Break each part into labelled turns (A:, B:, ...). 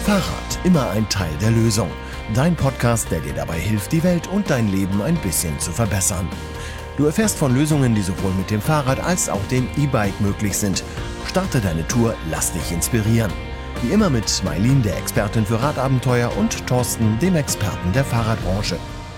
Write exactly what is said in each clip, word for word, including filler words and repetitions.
A: Fahrrad, immer ein Teil der Lösung. Dein Podcast, der dir dabei hilft, die Welt und dein Leben ein bisschen zu verbessern. Du erfährst von Lösungen, die sowohl mit dem Fahrrad als auch dem E-Bike möglich sind. Starte deine Tour, lass dich inspirieren. Wie immer mit Mailin, der Expertin für Radabenteuer, und Thorsten, dem Experten der Fahrradbranche.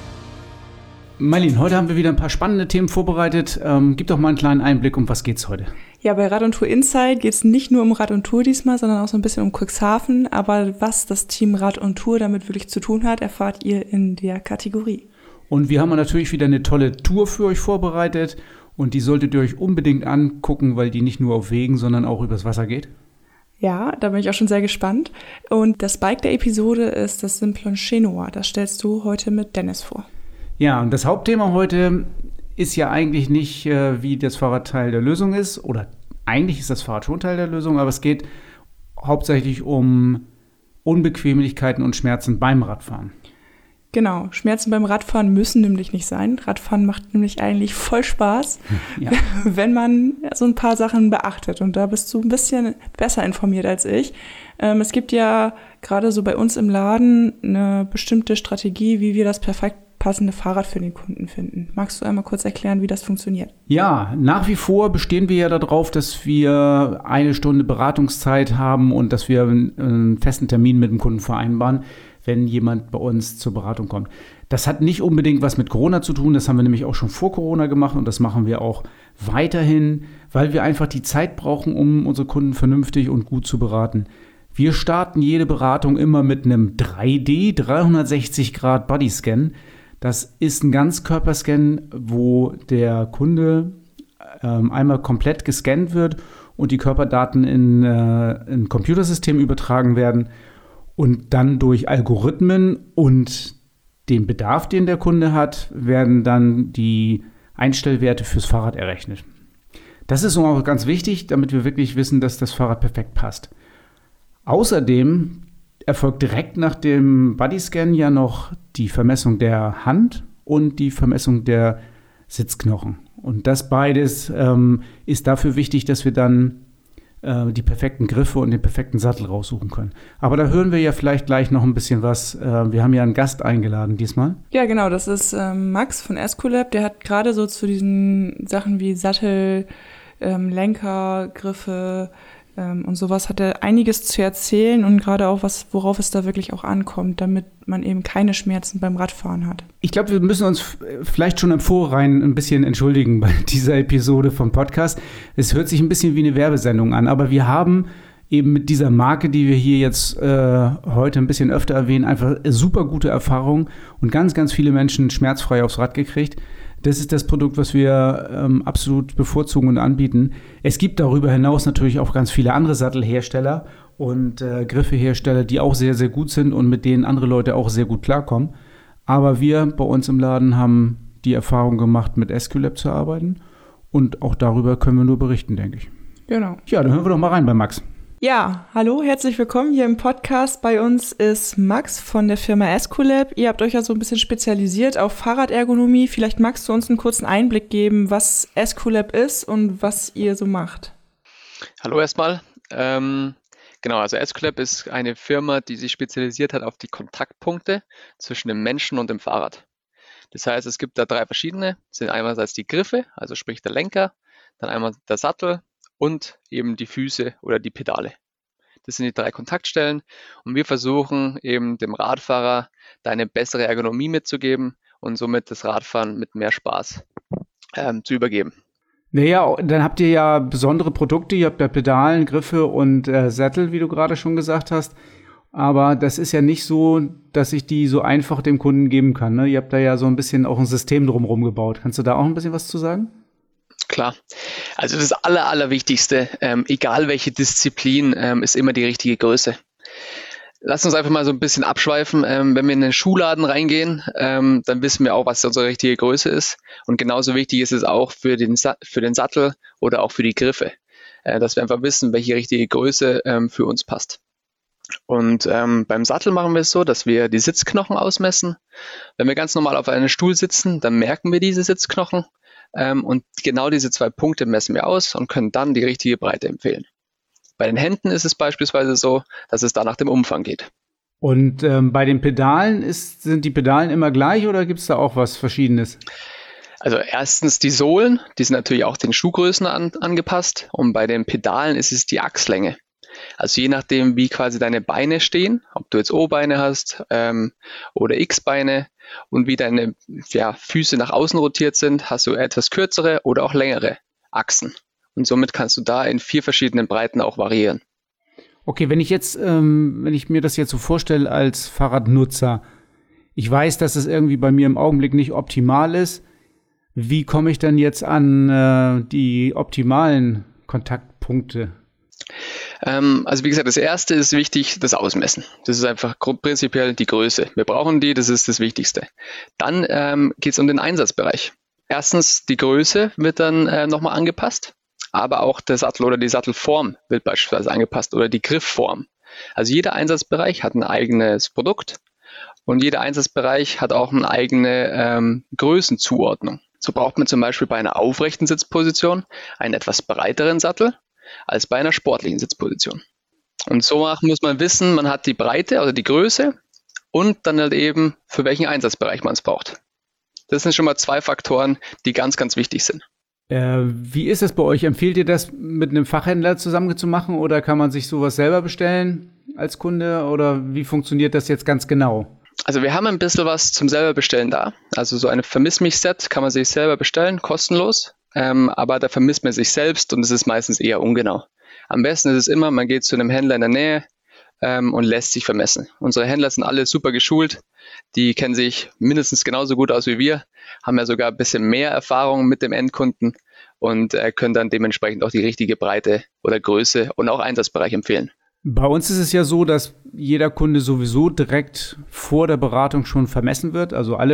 B: Mailin, heute haben wir wieder ein paar spannende Themen vorbereitet. Ähm, gib doch mal einen kleinen Einblick, um was geht's heute?
C: Ja, bei Rad und Tour Insight geht es nicht nur um Rad und Tour diesmal, sondern auch so ein bisschen um Cuxhaven. Aber was das Team Rad und Tour damit wirklich zu tun hat, erfahrt ihr in der Kategorie.
B: Und wir haben natürlich wieder eine tolle Tour für euch vorbereitet. Und die solltet ihr euch unbedingt angucken, weil die nicht nur auf Wegen, sondern auch übers Wasser geht.
C: Ja, da bin ich auch schon sehr gespannt. Und das Bike der Episode ist das Simplon Shenoa. Das stellst du heute mit Dennis vor.
B: Ja, und das Hauptthema heute ist ja eigentlich nicht, äh, wie das Fahrrad Teil der Lösung ist. Oder eigentlich ist das Fahrrad schon Teil der Lösung, aber es geht hauptsächlich um Unbequemlichkeiten und Schmerzen beim Radfahren.
C: Genau, Schmerzen beim Radfahren müssen nämlich nicht sein. Radfahren macht nämlich eigentlich voll Spaß, ja. wenn man so ein paar Sachen beachtet. Und da bist du ein bisschen besser informiert als ich. Ähm, es gibt ja gerade so bei uns im Laden eine bestimmte Strategie, wie wir das perfekt passende Fahrrad für den Kunden finden. Magst du einmal kurz erklären, wie das funktioniert?
B: Ja, nach wie vor bestehen wir ja darauf, dass wir eine Stunde Beratungszeit haben und dass wir einen festen Termin mit dem Kunden vereinbaren, wenn jemand bei uns zur Beratung kommt. Das hat nicht unbedingt was mit Corona zu tun, das haben wir nämlich auch schon vor Corona gemacht und das machen wir auch weiterhin, weil wir einfach die Zeit brauchen, um unsere Kunden vernünftig und gut zu beraten. Wir starten jede Beratung immer mit einem drei D, dreihundertsechzig Grad Bodyscan. Das ist ein Ganzkörperscan, wo der Kunde ähm, einmal komplett gescannt wird und die Körperdaten in äh, ein Computersystem übertragen werden und dann durch Algorithmen und den Bedarf, den der Kunde hat, werden dann die Einstellwerte fürs Fahrrad errechnet. Das ist auch ganz wichtig, damit wir wirklich wissen, dass das Fahrrad perfekt passt. Außerdem erfolgt direkt nach dem Bodyscan ja noch die Vermessung der Hand und die Vermessung der Sitzknochen. Und das beides ähm, ist dafür wichtig, dass wir dann äh, die perfekten Griffe und den perfekten Sattel raussuchen können. Aber da hören wir ja vielleicht gleich noch ein bisschen was. Äh, wir haben ja einen Gast eingeladen diesmal.
C: Ja, genau, das ist ähm, Max von Escolab. Der hat gerade so zu diesen Sachen wie Sattel, ähm, Lenker, Griffe und sowas hat er einiges zu erzählen und gerade auch was, worauf es da wirklich auch ankommt, damit man eben keine Schmerzen beim Radfahren hat.
B: Ich glaube, wir müssen uns vielleicht schon im Vorhinein ein bisschen entschuldigen bei dieser Episode vom Podcast. Es hört sich ein bisschen wie eine Werbesendung an, aber wir haben eben mit dieser Marke, die wir hier jetzt äh, heute ein bisschen öfter erwähnen, einfach super gute Erfahrungen und ganz, ganz viele Menschen schmerzfrei aufs Rad gekriegt. Das ist das Produkt, was wir ähm, absolut bevorzugen und anbieten. Es gibt darüber hinaus natürlich auch ganz viele andere Sattelhersteller und äh, Griffehersteller, die auch sehr, sehr gut sind und mit denen andere Leute auch sehr gut klarkommen. Aber wir bei uns im Laden haben die Erfahrung gemacht, mit Escolab zu arbeiten und auch darüber können wir nur berichten, denke ich.
C: Genau.
B: Ja, dann hören wir doch mal rein bei Max.
C: Ja, hallo, herzlich willkommen hier im Podcast. Bei uns ist Max von der Firma Escolab. Ihr habt euch ja so ein bisschen spezialisiert auf Fahrradergonomie. Vielleicht magst du uns einen kurzen Einblick geben, was Escolab ist und was ihr so macht.
D: Hallo erstmal. Ähm, genau, also Escolab ist eine Firma, die sich spezialisiert hat auf die Kontaktpunkte zwischen dem Menschen und dem Fahrrad. Das heißt, es gibt da drei verschiedene. Das sind einerseits die Griffe, also sprich der Lenker, dann einmal der Sattel und eben die Füße oder die Pedale. Das sind die drei Kontaktstellen und wir versuchen eben dem Radfahrer da eine bessere Ergonomie mitzugeben und somit das Radfahren mit mehr Spaß ähm, zu übergeben.
B: Naja, dann habt ihr ja besondere Produkte, ihr habt ja Pedalen, Griffe und äh, Sättel, wie du gerade schon gesagt hast. Aber das ist ja nicht so, dass ich die so einfach dem Kunden geben kann, ne? Ihr habt da ja so ein bisschen auch ein System drumherum gebaut. Kannst du da auch ein bisschen was zu sagen?
D: Klar. Also das Aller, Allerwichtigste, ähm, egal welche Disziplin, ähm, ist immer die richtige Größe. Lass uns einfach mal so ein bisschen abschweifen. Ähm, wenn wir in den Schuhladen reingehen, ähm, dann wissen wir auch, was unsere richtige Größe ist. Und genauso wichtig ist es auch für den, Sa- für den Sattel oder auch für die Griffe, äh, dass wir einfach wissen, welche richtige Größe ähm, für uns passt. Und ähm, beim Sattel machen wir es so, dass wir die Sitzknochen ausmessen. Wenn wir ganz normal auf einem Stuhl sitzen, dann merken wir diese Sitzknochen. Ähm, und genau diese zwei Punkte messen wir aus und können dann die richtige Breite empfehlen. Bei den Händen ist es beispielsweise so, dass es da nach dem Umfang geht.
B: Und ähm, bei den Pedalen, ist, sind die Pedalen immer gleich oder gibt es da auch was Verschiedenes?
D: Also erstens die Sohlen, die sind natürlich auch den Schuhgrößen an, angepasst und bei den Pedalen ist es die Achslänge. Also je nachdem, wie quasi deine Beine stehen, ob du jetzt O-Beine hast ähm, oder X-Beine und wie deine ja, Füße nach außen rotiert sind, hast du etwas kürzere oder auch längere Achsen. Und somit kannst du da in vier verschiedenen Breiten auch variieren.
B: Okay, wenn ich jetzt, ähm, wenn ich mir das jetzt so vorstelle als Fahrradnutzer, ich weiß, dass es irgendwie bei mir im Augenblick nicht optimal ist. Wie komme ich dann jetzt an äh, die optimalen Kontaktpunkte?
D: Ähm, also wie gesagt, das erste ist wichtig, das Ausmessen. Das ist einfach prinzipiell die Größe. Wir brauchen die, das ist das Wichtigste. Dann ähm, geht es um den Einsatzbereich. Erstens, die Größe wird dann äh, nochmal angepasst, aber auch der Sattel oder die Sattelform wird beispielsweise angepasst oder die Griffform. Also jeder Einsatzbereich hat ein eigenes Produkt und jeder Einsatzbereich hat auch eine eigene ähm, Größenzuordnung. So braucht man zum Beispiel bei einer aufrechten Sitzposition einen etwas breiteren Sattel als bei einer sportlichen Sitzposition. Und so muss man wissen, man hat die Breite oder die Größe und dann halt eben, für welchen Einsatzbereich man es braucht. Das sind schon mal zwei Faktoren, die ganz, ganz wichtig sind.
B: Äh, wie ist es bei euch? Empfehlt ihr das mit einem Fachhändler zusammen zu machen oder kann man sich sowas selber bestellen als Kunde oder wie funktioniert das jetzt ganz genau?
D: Also wir haben ein bisschen was zum selber bestellen da. Also so eine Vermiss-mich-Set kann man sich selber bestellen, kostenlos. Ähm, aber da vermisst man sich selbst und es ist meistens eher ungenau. Am besten ist es immer, man geht zu einem Händler in der Nähe ähm, und lässt sich vermessen. Unsere Händler sind alle super geschult. Die kennen sich mindestens genauso gut aus wie wir, haben ja sogar ein bisschen mehr Erfahrung mit dem Endkunden und äh, können dann dementsprechend auch die richtige Breite oder Größe und auch Einsatzbereich empfehlen.
B: Bei uns ist es ja so, dass jeder Kunde sowieso direkt vor der Beratung schon vermessen wird. Also alle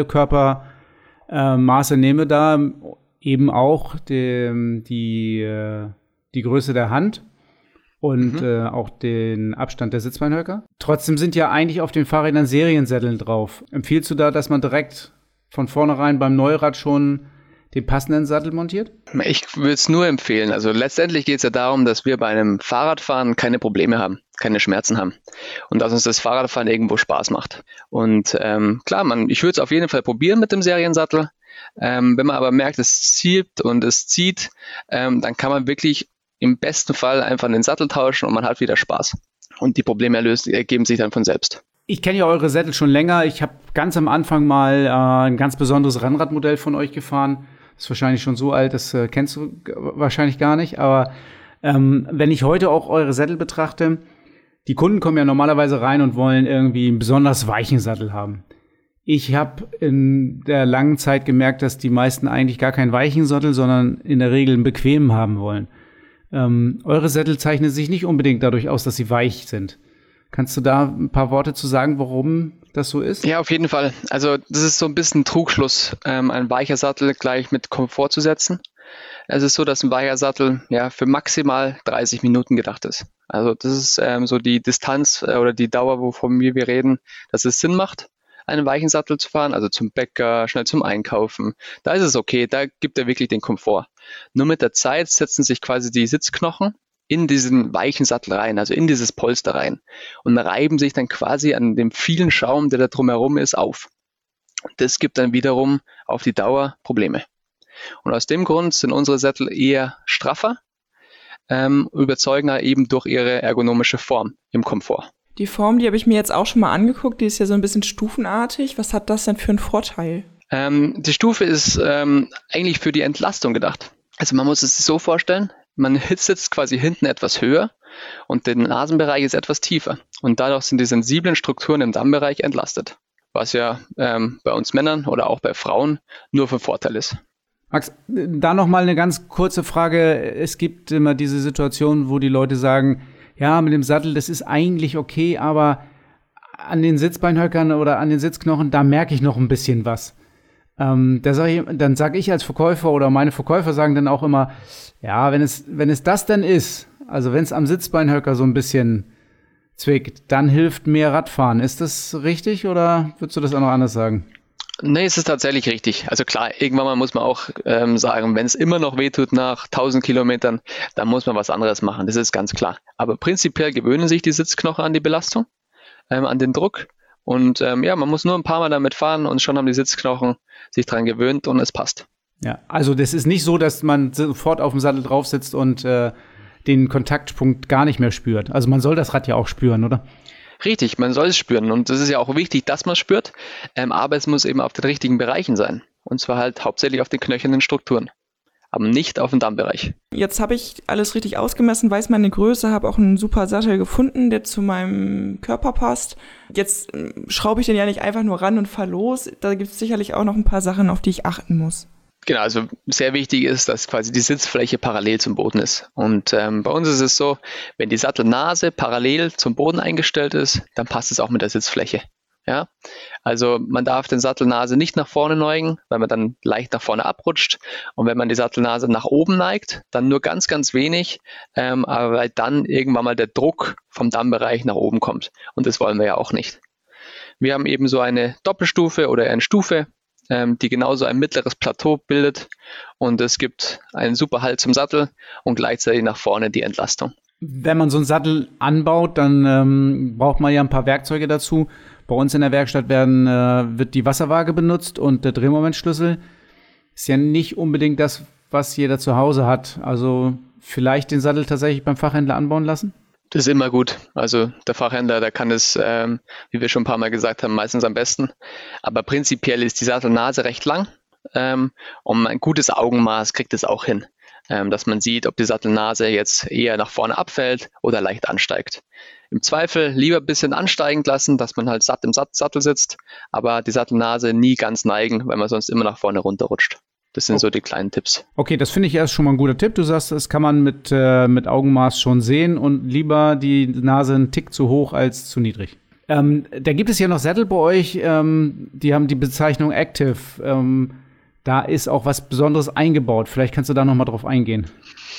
B: Körpermaße äh, nehme da eben auch die, die, äh, die Größe der Hand und mhm. äh, auch den Abstand der Sitzbeinhöcker. Trotzdem sind ja eigentlich auf den Fahrrädern Seriensätteln drauf. Empfiehlst du da, dass man direkt von vornherein beim Neurad schon den passenden Sattel montiert?
D: Ich würde es nur empfehlen. Also letztendlich geht es ja darum, dass wir bei einem Fahrradfahren keine Probleme haben, keine Schmerzen haben und dass uns das Fahrradfahren irgendwo Spaß macht. Und ähm, klar, man, ich würde es auf jeden Fall probieren mit dem Seriensattel. Ähm, wenn man aber merkt, es zieht und es zieht, ähm, dann kann man wirklich im besten Fall einfach den Sattel tauschen und man hat wieder Spaß. Und die Probleme erlöst, ergeben sich dann von selbst.
B: Ich kenne ja eure Sättel schon länger. Ich habe ganz am Anfang mal äh, ein ganz besonderes Rennradmodell von euch gefahren. Das ist wahrscheinlich schon so alt, das äh, kennst du g- wahrscheinlich gar nicht. Aber ähm, wenn ich heute auch eure Sättel betrachte, die Kunden kommen ja normalerweise rein und wollen irgendwie einen besonders weichen Sattel haben. Ich habe in der langen Zeit gemerkt, dass die meisten eigentlich gar keinen weichen Sattel, sondern in der Regel einen bequemen haben wollen. Ähm, eure Sättel zeichnen sich nicht unbedingt dadurch aus, dass sie weich sind. Kannst du da ein paar Worte zu sagen, warum das so ist?
D: Ja, auf jeden Fall. Also das ist so ein bisschen ein Trugschluss, ähm, ein weicher Sattel gleich mit Komfort zu setzen. Es ist so, dass ein weicher Sattel ja für maximal dreißig Minuten gedacht ist. Also das ist ähm, so die Distanz äh, oder die Dauer, wovon wir, wir reden, dass es Sinn macht, einen weichen Sattel zu fahren, also zum Bäcker, schnell zum Einkaufen. Da ist es okay, da gibt er wirklich den Komfort. Nur mit der Zeit setzen sich quasi die Sitzknochen in diesen weichen Sattel rein, also in dieses Polster rein und reiben sich dann quasi an dem vielen Schaum, der da drumherum ist, auf. Das gibt dann wiederum auf die Dauer Probleme. Und aus dem Grund sind unsere Sättel eher straffer, ähm, überzeugen eben durch ihre ergonomische Form im Komfort.
C: Die Form, die habe ich mir jetzt auch schon mal angeguckt, die ist ja so ein bisschen stufenartig. Was hat das denn für einen Vorteil?
D: Ähm, die Stufe ist ähm, eigentlich für die Entlastung gedacht. Also man muss es sich so vorstellen, man sitzt quasi hinten etwas höher und der Nasenbereich ist etwas tiefer. Und dadurch sind die sensiblen Strukturen im Dammbereich entlastet, was ja ähm, bei uns Männern oder auch bei Frauen nur von Vorteil ist.
B: Max, da noch mal eine ganz kurze Frage. Es gibt immer diese Situation, wo die Leute sagen, ja, mit dem Sattel, das ist eigentlich okay, aber an den Sitzbeinhöckern oder an den Sitzknochen, da merke ich noch ein bisschen was. Ähm, da sag ich, dann sage ich als Verkäufer oder meine Verkäufer sagen dann auch immer, ja, wenn es, wenn es das denn ist, also wenn es am Sitzbeinhöcker so ein bisschen zwickt, dann hilft mehr Radfahren. Ist das richtig oder würdest du das auch noch anders sagen?
D: Nee, es ist tatsächlich richtig. Also klar, irgendwann mal muss man auch ähm, sagen, wenn es immer noch wehtut nach tausend Kilometern, dann muss man was anderes machen. Das ist ganz klar. Aber prinzipiell gewöhnen sich die Sitzknochen an die Belastung. ähm, an den Druck. Und ähm, ja, man muss nur ein paar Mal damit fahren und schon haben die Sitzknochen sich dran gewöhnt und es passt.
B: Ja, also das ist nicht so, dass man sofort auf dem Sattel drauf sitzt und äh, den Kontaktpunkt gar nicht mehr spürt. Also man soll das Rad ja auch spüren, oder?
D: Richtig, man soll es spüren und es ist ja auch wichtig, dass man es spürt, ähm, aber es muss eben auf den richtigen Bereichen sein. Und zwar halt hauptsächlich auf den knöchernen Strukturen, aber nicht auf dem Dammbereich.
C: Jetzt habe ich alles richtig ausgemessen, weiß meine Größe, habe auch einen super Sattel gefunden, der zu meinem Körper passt. Jetzt äh, schraube ich den ja nicht einfach nur ran und fahre los. Da gibt es sicherlich auch noch ein paar Sachen, auf die ich achten muss.
D: Genau, also sehr wichtig ist, dass quasi die Sitzfläche parallel zum Boden ist. Und ähm, bei uns ist es so, wenn die Sattelnase parallel zum Boden eingestellt ist, dann passt es auch mit der Sitzfläche. Ja, also man darf den Sattelnase nicht nach vorne neigen, weil man dann leicht nach vorne abrutscht. Und wenn man die Sattelnase nach oben neigt, dann nur ganz, ganz wenig, ähm, aber weil dann irgendwann mal der Druck vom Dammbereich nach oben kommt. Und das wollen wir ja auch nicht. Wir haben eben so eine Doppelstufe oder eine Stufe, ähm, die genauso ein mittleres Plateau bildet. Und es gibt einen super Halt zum Sattel und gleichzeitig nach vorne die Entlastung.
B: Wenn man so einen Sattel anbaut, dann ähm, braucht man ja ein paar Werkzeuge dazu. Bei uns in der Werkstatt werden, äh, wird die Wasserwaage benutzt und der Drehmomentschlüssel. Ist ja nicht unbedingt das, was jeder zu Hause hat. Also vielleicht den Sattel tatsächlich beim Fachhändler anbauen lassen?
D: Das ist immer gut. Also der Fachhändler, der kann es, ähm, wie wir schon ein paar Mal gesagt haben, meistens am besten. Aber prinzipiell ist die Sattelnase recht lang. Ähm, und ein gutes Augenmaß kriegt es auch hin, ähm, dass man sieht, ob die Sattelnase jetzt eher nach vorne abfällt oder leicht ansteigt. Im Zweifel lieber ein bisschen ansteigend lassen, dass man halt satt im Sattel sitzt, aber die Sattelnase nie ganz neigen, weil man sonst immer nach vorne runterrutscht. Das sind so die kleinen Tipps.
B: Okay, das finde ich erst schon mal ein guter Tipp. Du sagst, das kann man mit, äh, mit Augenmaß schon sehen und lieber die Nase einen Tick zu hoch als zu niedrig. Ähm, da gibt es ja noch Sättel bei euch, ähm, die haben die Bezeichnung Active. Ähm, da ist auch was Besonderes eingebaut. Vielleicht kannst du da noch mal drauf eingehen.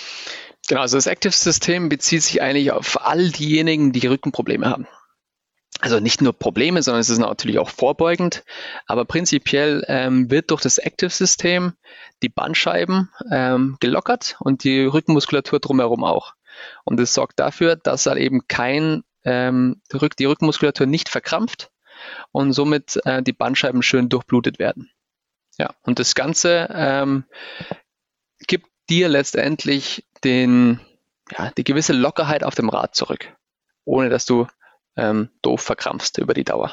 D: Genau, also das Active-System bezieht sich eigentlich auf all diejenigen, die Rückenprobleme haben. Also nicht nur Probleme, sondern es ist natürlich auch vorbeugend. Aber prinzipiell ähm, wird durch das Active-System die Bandscheiben ähm, gelockert und die Rückenmuskulatur drumherum auch. Und es sorgt dafür, dass halt eben kein, ähm, die, Rück- die Rückenmuskulatur nicht verkrampft und somit äh, die Bandscheiben schön durchblutet werden. Ja, und das Ganze ähm, gibt dir letztendlich den, ja, die gewisse Lockerheit auf dem Rad zurück, ohne dass du ähm, doof verkrampfst über die Dauer.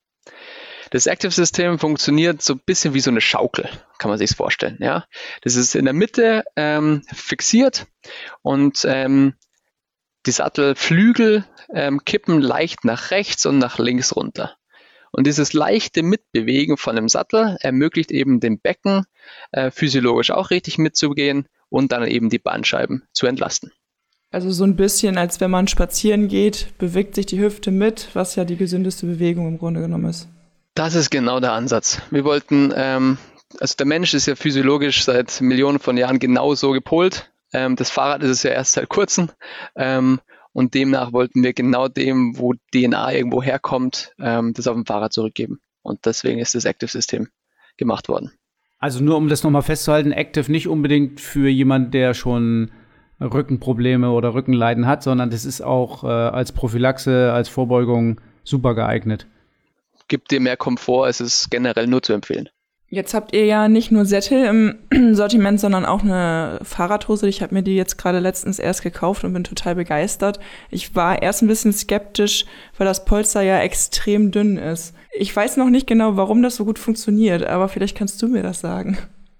D: Das Active-System funktioniert so ein bisschen wie so eine Schaukel, kann man sich vorstellen. Ja? Das ist in der Mitte ähm, fixiert und ähm, die Sattelflügel ähm, kippen leicht nach rechts und nach links runter. Und dieses leichte Mitbewegen von dem Sattel ermöglicht eben dem Becken äh, physiologisch auch richtig mitzugehen und dann eben die Bandscheiben zu entlasten.
C: Also so ein bisschen, als wenn man spazieren geht, bewegt sich die Hüfte mit, was ja die gesündeste Bewegung im Grunde genommen ist.
D: Das ist genau der Ansatz. Wir wollten, ähm, also der Mensch ist ja physiologisch seit Millionen von Jahren genau so gepolt. Ähm, das Fahrrad ist es ja erst seit kurzem. Ähm, und demnach wollten wir genau dem, wo D N A irgendwo herkommt, ähm, das auf dem Fahrrad zurückgeben. Und deswegen ist das Active-System gemacht worden.
B: Also nur um das nochmal festzuhalten, Active nicht unbedingt für jemanden, der schon Rückenprobleme oder Rückenleiden hat, sondern das ist auch äh, als Prophylaxe, als Vorbeugung super geeignet.
D: Gibt dir mehr Komfort, es ist generell nur zu empfehlen.
C: Jetzt habt ihr ja nicht nur Sättel im Sortiment, sondern auch eine Fahrradhose. Ich habe mir die jetzt gerade letztens erst gekauft und bin total begeistert. Ich war erst ein bisschen skeptisch, weil das Polster ja extrem dünn ist. Ich weiß noch nicht genau, warum das so gut funktioniert, aber vielleicht kannst du mir das sagen.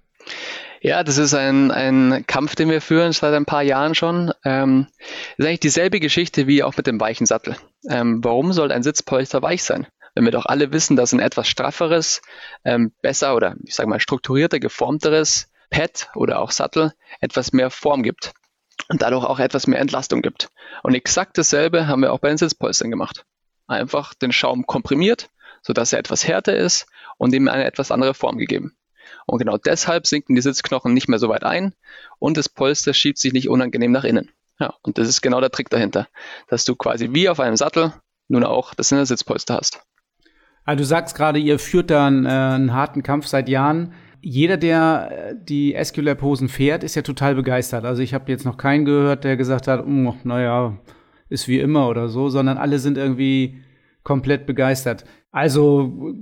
D: Ja, das ist ein, ein Kampf, den wir führen seit ein paar Jahren schon. Ähm, das ist eigentlich dieselbe Geschichte wie auch mit dem weichen Sattel. Ähm, warum soll ein Sitzpolster weich sein? Wenn wir doch alle wissen, dass ein etwas strafferes, ähm, besser oder ich sage mal strukturierter, geformteres Pad oder auch Sattel etwas mehr Form gibt und dadurch auch etwas mehr Entlastung gibt. Und exakt dasselbe haben wir auch bei den Sitzpolstern gemacht. Einfach den Schaum komprimiert, sodass er etwas härter ist und ihm eine etwas andere Form gegeben. Und genau deshalb sinken die Sitzknochen nicht mehr so weit ein und das Polster schiebt sich nicht unangenehm nach innen. Ja, und das ist genau der Trick dahinter, dass du quasi wie auf einem Sattel nun auch das in der Sitzpolster hast.
B: Also du sagst gerade, ihr führt da einen, äh, einen harten Kampf seit Jahren. Jeder, der die Esculap-Hosen fährt, ist ja total begeistert. Also ich habe jetzt noch keinen gehört, der gesagt hat, oh, naja, ist wie immer oder so, sondern alle sind irgendwie komplett begeistert. Also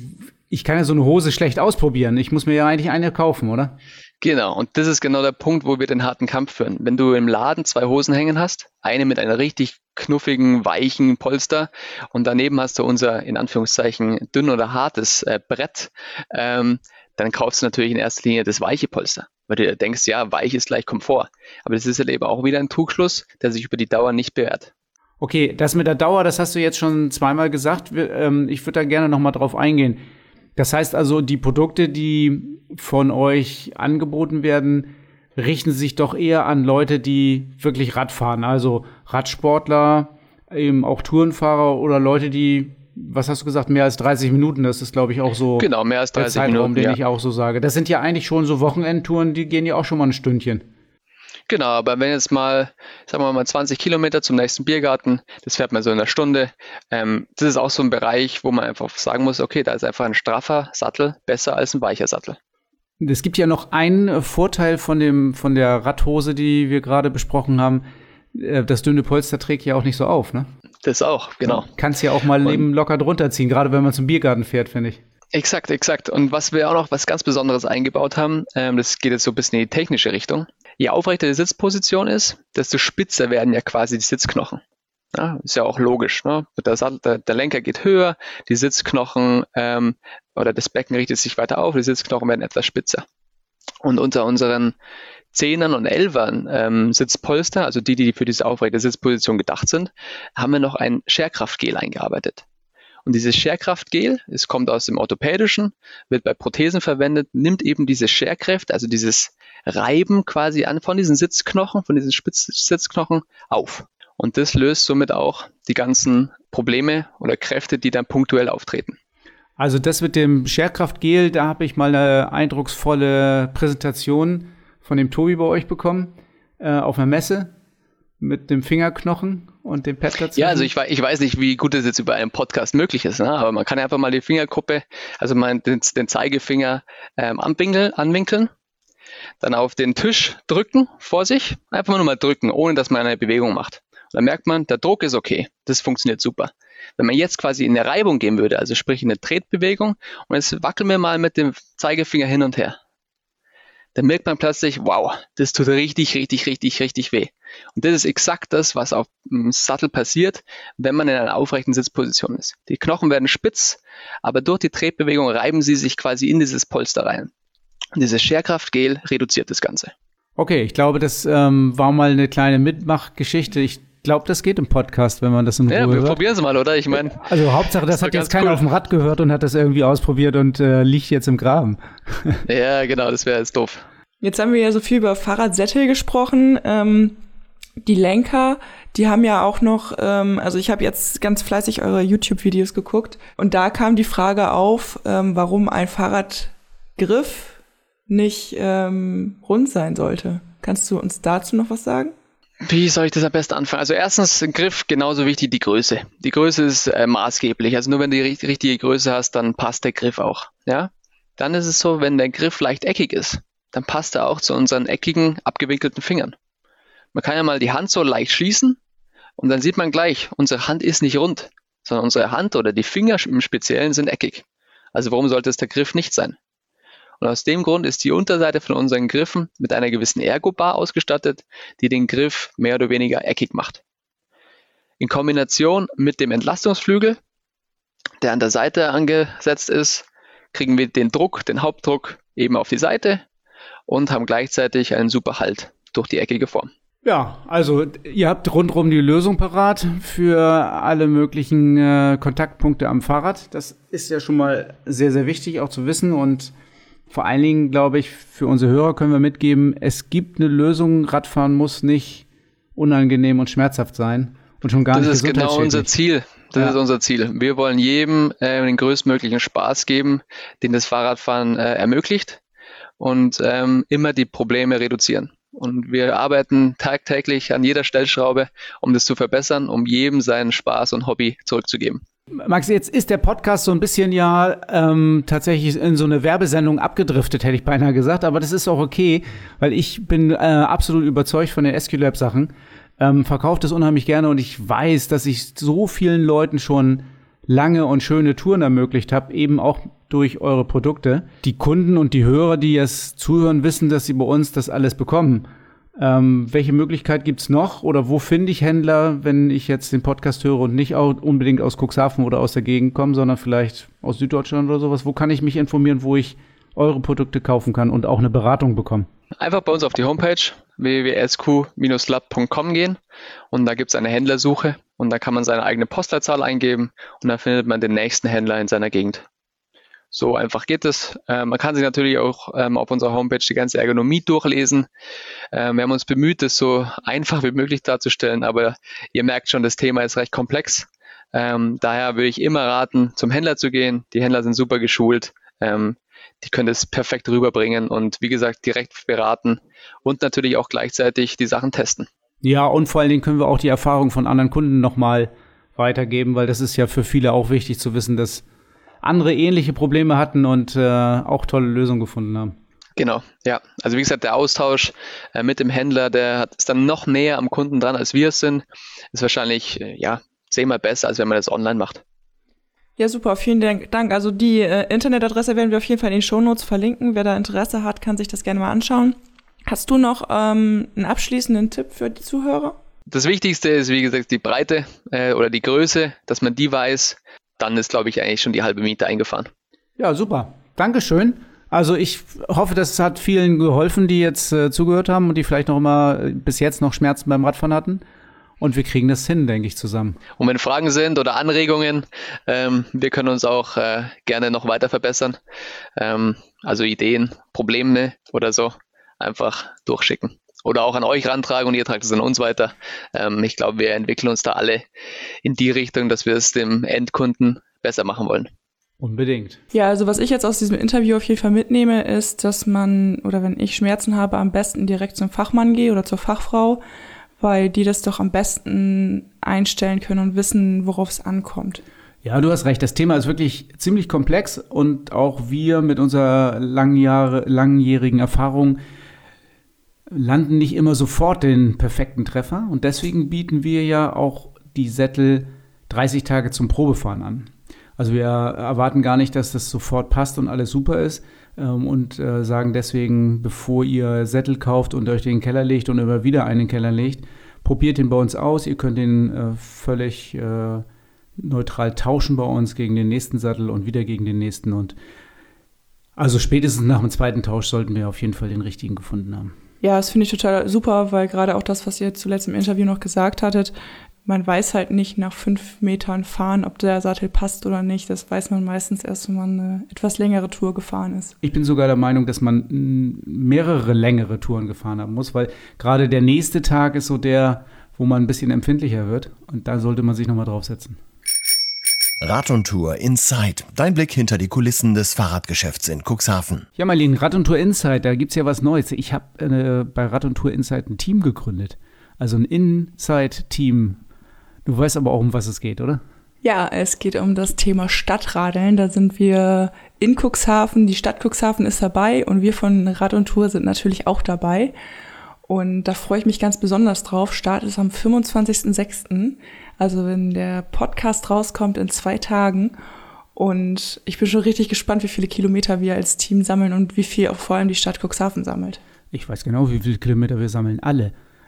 B: ich kann ja so eine Hose schlecht ausprobieren. Ich muss mir ja eigentlich eine kaufen, oder?
D: Genau, und das ist genau der Punkt, wo wir den harten Kampf führen. Wenn du im Laden zwei Hosen hängen hast, eine mit einer richtig knuffigen, weichen Polster und daneben hast du unser, in Anführungszeichen, dünn oder hartes äh, Brett, ähm, dann kaufst du natürlich in erster Linie das weiche Polster, weil du denkst, ja, weich ist gleich Komfort. Aber das ist halt eben auch wieder ein Trugschluss, der sich über die Dauer nicht bewährt.
B: Okay, das mit der Dauer, das hast du jetzt schon zweimal gesagt. Wir, ähm, ich würde da gerne noch mal drauf eingehen. Das heißt also, die Produkte, die von euch angeboten werden, richten sich doch eher an Leute, die wirklich Rad fahren. Also Radsportler, eben auch Tourenfahrer oder Leute, die, was hast du gesagt, mehr als dreißig Minuten, das ist, glaube ich, auch so
D: genau, mehr als dreißig
B: der Zeitraum,
D: Minuten,
B: den
D: ja.
B: ich auch so sage. Das sind ja eigentlich schon so Wochenendtouren, die gehen ja auch schon mal ein Stündchen.
D: Genau, aber wenn jetzt mal, sagen wir mal, zwanzig Kilometer zum nächsten Biergarten, das fährt man so in einer Stunde, ähm, das ist auch so ein Bereich, wo man einfach sagen muss, okay, da ist einfach ein straffer Sattel besser als ein weicher Sattel.
B: Es gibt ja noch einen Vorteil von dem, von der Radhose, die wir gerade besprochen haben. Das dünne Polster trägt ja auch nicht so auf, ne?
D: Das auch, genau.
B: Du kannst ja auch mal eben locker drunter ziehen, gerade wenn man zum Biergarten fährt, finde ich.
D: Exakt, exakt. Und was wir auch noch was ganz Besonderes eingebaut haben, ähm, das geht jetzt so ein bisschen in die technische Richtung. Je aufrechter die Sitzposition ist, desto spitzer werden ja quasi die Sitzknochen. Ja, ist ja auch logisch. Ne? Der, Sattel, der, der Lenker geht höher, die Sitzknochen ähm, oder das Becken richtet sich weiter auf, die Sitzknochen werden etwas spitzer. Und unter unseren Zehnern und Elfern ähm, Sitzpolster, also die, die für diese aufrechte Sitzposition gedacht sind, haben wir noch ein Scherkraftgel eingearbeitet. Und dieses Scherkraftgel, es kommt aus dem Orthopädischen, wird bei Prothesen verwendet, nimmt eben diese Scherkräfte, also dieses Reiben quasi an von diesen Sitzknochen, von diesen Spitzsitzknochen auf. Und das löst somit auch die ganzen Probleme oder Kräfte, die dann punktuell auftreten.
B: Also das mit dem Scherkraftgel, da habe ich mal eine eindrucksvolle Präsentation von dem Tobi bei euch bekommen, äh, auf einer Messe mit dem Fingerknochen und dem Pad dazu.
D: Ja, also ich, ich weiß nicht, wie gut das jetzt über einen Podcast möglich ist, ne? Aber man kann einfach mal die Fingerkuppe, also mal den, den Zeigefinger ähm, anwinkeln, anwinkeln, dann auf den Tisch drücken vor sich, einfach nur mal drücken, ohne dass man eine Bewegung macht. Und dann merkt man, der Druck ist okay, das funktioniert super. Wenn man jetzt quasi in eine Reibung gehen würde, also sprich in eine Tretbewegung, und jetzt wackeln wir mal mit dem Zeigefinger hin und her, dann merkt man plötzlich, wow, das tut richtig, richtig, richtig, richtig weh. Und das ist exakt das, was auf dem Sattel passiert, wenn man in einer aufrechten Sitzposition ist. Die Knochen werden spitz, aber durch die Tretbewegung reiben sie sich quasi in dieses Polster rein. Und dieses Scherkraftgel reduziert das Ganze.
B: Okay, ich glaube, das ähm, war mal eine kleine Mitmachgeschichte. Ich glaube, das geht im Podcast, wenn man das in Ruhe
D: ja, wir
B: hört.
D: probieren es mal, oder? Ich meine,
B: also Hauptsache, das, das hat jetzt keiner cool auf dem Rad gehört und hat das irgendwie ausprobiert und äh, liegt jetzt im Graben.
D: Ja, genau, das wäre jetzt doof.
C: Jetzt haben wir ja so viel über Fahrradsättel gesprochen. Ähm, die Lenker, die haben ja auch noch, ähm, also ich habe jetzt ganz fleißig eure YouTube-Videos geguckt und da kam die Frage auf, ähm, warum ein Fahrradgriff nicht ähm, rund sein sollte. Kannst du uns dazu noch was sagen?
D: Wie soll ich das am besten anfangen? Also erstens, ein Griff, genauso wichtig die Größe. Die Größe ist äh, maßgeblich. Also nur wenn du die richtige Größe hast, dann passt der Griff auch. Ja? Dann ist es so, wenn der Griff leicht eckig ist, dann passt er auch zu unseren eckigen, abgewinkelten Fingern. Man kann ja mal die Hand so leicht schließen und dann sieht man gleich, unsere Hand ist nicht rund, sondern unsere Hand oder die Finger im Speziellen sind eckig. Also warum sollte es der Griff nicht sein? Und aus dem Grund ist die Unterseite von unseren Griffen mit einer gewissen Ergo-Bar ausgestattet, die den Griff mehr oder weniger eckig macht. In Kombination mit dem Entlastungsflügel, der an der Seite angesetzt ist, kriegen wir den Druck, den Hauptdruck eben auf die Seite und haben gleichzeitig einen super Halt durch die eckige Form.
B: Ja, also ihr habt rundherum die Lösung parat für alle möglichen äh, Kontaktpunkte am Fahrrad. Das ist ja schon mal sehr, sehr wichtig auch zu wissen und vor allen Dingen, glaube ich, für unsere Hörer können wir mitgeben, es gibt eine Lösung, Radfahren muss nicht unangenehm und schmerzhaft sein und schon gar
D: das
B: nicht
D: gesundheitsschädlich. Das ist genau unser Ziel. Das ja. ist unser Ziel. Wir wollen jedem äh, den größtmöglichen Spaß geben, den das Fahrradfahren äh, ermöglicht und ähm, immer die Probleme reduzieren. Und wir arbeiten tagtäglich an jeder Stellschraube, um das zu verbessern, um jedem seinen Spaß und Hobby zurückzugeben.
B: Max, jetzt ist der Podcast so ein bisschen ja ähm, tatsächlich in so eine Werbesendung abgedriftet, hätte ich beinahe gesagt. Aber das ist auch okay, weil ich bin äh, absolut überzeugt von den Aesculap-Sachen. Ähm, verkaufe das unheimlich gerne und ich weiß, dass ich so vielen Leuten schon lange und schöne Touren ermöglicht habt, eben auch durch eure Produkte. Die Kunden und die Hörer, die jetzt zuhören, wissen, dass sie bei uns das alles bekommen. Ähm, welche Möglichkeit gibt's noch oder wo finde ich Händler, wenn ich jetzt den Podcast höre und nicht auch unbedingt aus Cuxhaven oder aus der Gegend komme, sondern vielleicht aus Süddeutschland oder sowas? Wo kann ich mich informieren, wo ich eure Produkte kaufen kann und auch eine Beratung bekommen?
D: Einfach bei uns auf die Homepage w w w punkt s q dash lab punkt com gehen und da gibt es eine Händlersuche und da kann man seine eigene Postleitzahl eingeben und dann findet man den nächsten Händler in seiner Gegend. So einfach geht es. Äh, man kann sich natürlich auch ähm, auf unserer Homepage die ganze Ergonomie durchlesen. Äh, wir haben uns bemüht, das so einfach wie möglich darzustellen, aber ihr merkt schon, das Thema ist recht komplex. Ähm, daher würde ich immer raten, zum Händler zu gehen. Die Händler sind super geschult. Ähm, die können das perfekt rüberbringen und wie gesagt direkt beraten und natürlich auch gleichzeitig die Sachen testen.
B: Ja, und vor allen Dingen können wir auch die Erfahrung von anderen Kunden nochmal weitergeben, weil das ist ja für viele auch wichtig zu wissen, dass andere ähnliche Probleme hatten und äh, auch tolle Lösungen gefunden haben.
D: Genau, ja. Also wie gesagt, der Austausch äh, mit dem Händler, der hat, ist dann noch näher am Kunden dran, als wir es sind. Ist wahrscheinlich äh, ja zehnmal besser, als wenn man das online macht.
C: Ja, super, vielen Dank. Also die äh, Internetadresse werden wir auf jeden Fall in den Shownotes verlinken. Wer da Interesse hat, kann sich das gerne mal anschauen. Hast du noch ähm, einen abschließenden Tipp für die Zuhörer?
D: Das Wichtigste ist, wie gesagt, die Breite äh, oder die Größe, dass man die weiß. Dann ist, glaube ich, eigentlich schon die halbe Miete eingefahren.
B: Ja, super. Dankeschön. Also ich hoffe, das hat vielen geholfen, die jetzt äh, zugehört haben und die vielleicht noch immer äh, bis jetzt noch Schmerzen beim Radfahren hatten. Und wir kriegen das hin, denke ich, zusammen.
D: Und wenn Fragen sind oder Anregungen, ähm, wir können uns auch äh, gerne noch weiter verbessern. Ähm, also Ideen, Probleme oder so, einfach durchschicken. Oder auch an euch rantragen und ihr tragt es an uns weiter. Ähm, ich glaube, wir entwickeln uns da alle in die Richtung, dass wir es dem Endkunden besser machen wollen.
B: Unbedingt.
C: Ja, also was ich jetzt aus diesem Interview auf jeden Fall mitnehme, ist, dass man, oder wenn ich Schmerzen habe, am besten direkt zum Fachmann gehe oder zur Fachfrau, weil die das doch am besten einstellen können und wissen, worauf es ankommt.
B: Ja, du hast recht. Das Thema ist wirklich ziemlich komplex und auch wir mit unserer langjähr- langjährigen Erfahrung landen nicht immer sofort den perfekten Treffer und deswegen bieten wir ja auch die Sättel dreißig Tage zum Probefahren an. Also wir erwarten gar nicht, dass das sofort passt und alles super ist ähm, und äh, sagen deswegen, bevor ihr Sättel kauft und euch den Keller legt und immer wieder einen Keller legt, probiert den bei uns aus. Ihr könnt den äh, völlig äh, neutral tauschen bei uns gegen den nächsten Sattel und wieder gegen den nächsten und also spätestens nach dem zweiten Tausch sollten wir auf jeden Fall den richtigen gefunden haben.
C: Ja, das finde ich total super, weil gerade auch das, was ihr zuletzt im Interview noch gesagt hattet, man weiß halt nicht nach fünf Metern fahren, ob der Sattel passt oder nicht. Das weiß man meistens erst, wenn man eine etwas längere Tour gefahren ist. Ich
B: bin sogar der Meinung, dass man mehrere längere Touren gefahren haben muss, weil gerade der nächste Tag ist so der, wo man ein bisschen empfindlicher wird und da sollte man sich nochmal draufsetzen.
A: Rad und Tour Inside. Dein Blick hinter die Kulissen des Fahrradgeschäfts in Cuxhaven.
B: Ja, Marlene, Rad und Tour Inside, da gibt's ja was Neues. Ich habe äh, bei Rad und Tour Inside ein Team gegründet. Also ein Inside-Team. Du weißt aber auch, um was es geht, oder?
C: Ja, es geht um das Thema Stadtradeln. Da sind wir in Cuxhaven. Die Stadt Cuxhaven ist dabei und wir von Rad und Tour sind natürlich auch dabei. Und da freue ich mich ganz besonders drauf. Start ist am fünfundzwanzigsten sechsten Also wenn der Podcast rauskommt in zwei Tagen. Und ich bin schon richtig gespannt, wie viele Kilometer wir als Team sammeln und wie viel auch vor allem die Stadt Cuxhaven sammelt.
B: Ich weiß genau, wie viele Kilometer wir sammeln. Alle.